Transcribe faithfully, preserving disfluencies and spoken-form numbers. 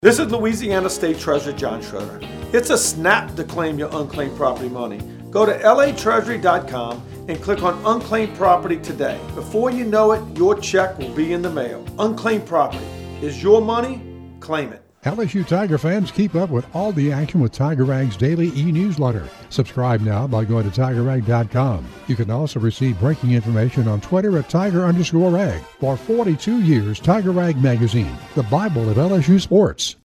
This is Louisiana State Treasurer John Schroeder. It's a snap to claim your unclaimed property money. Go to L A Treasury dot com and click on Unclaimed Property today. Before you know it, your check will be in the mail. Unclaimed property is your money. Claim it. L S U Tiger fans, keep up with all the action with Tiger Rag's daily e-newsletter. Subscribe now by going to Tiger Rag dot com. You can also receive breaking information on Twitter at Tiger underscore Rag. For forty-two years, Tiger Rag Magazine, the Bible of L S U sports.